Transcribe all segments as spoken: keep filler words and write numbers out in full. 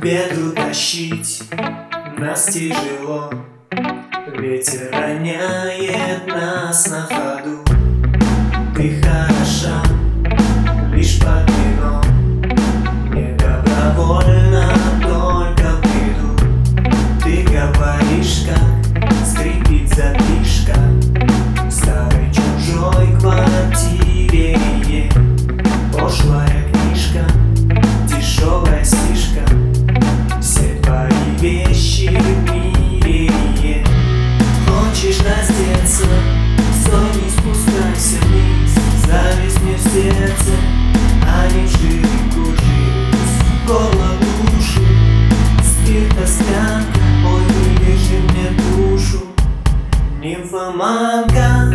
победу тащить нас тяжело. Ветер роняет нас на ходу. Ты хороша лишь под вином, не добровольно, только в бреду. Ты говоришь, как скрипит задвижка в старой чужой квартире. Пошлая книжка, дешевая слишком, все твои вещи в мире. Хочешь раздеться? Стой, не спускайся вниз. Зависть мне в сердце, а не в жилику жизнь. Голод души, спирта склянка, ой, вылежи мне душу, нимфоманка.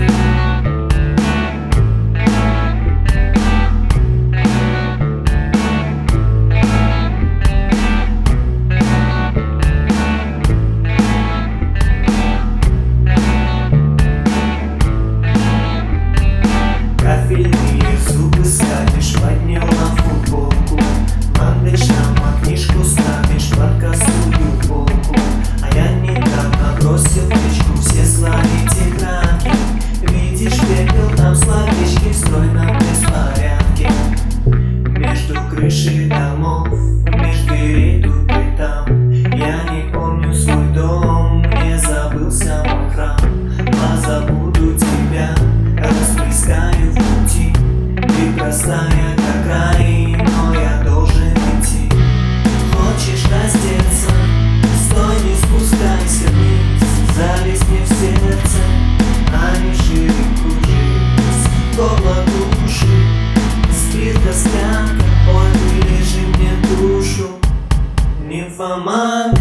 Ставишь, подняла футболку, мандыш нам книжку ставишь под косую полку. А я недавно бросил книжку, все слали тетрадки. Видишь пепел, там словечки в стройном беспорядке. Между крышей домов, между дверей тут и там. Я не помню свой дом, не забылся мой храм. Позабуду тебя, расплескаю в пути. Ты простая, как рай, но я должен идти. Хочешь раздеться? Стой, не спускайся вниз. Зависть мне в сердце, а не жилику жизнь. Голод души, спирта склянка, ой, вылежи мне душу, нимфоманка.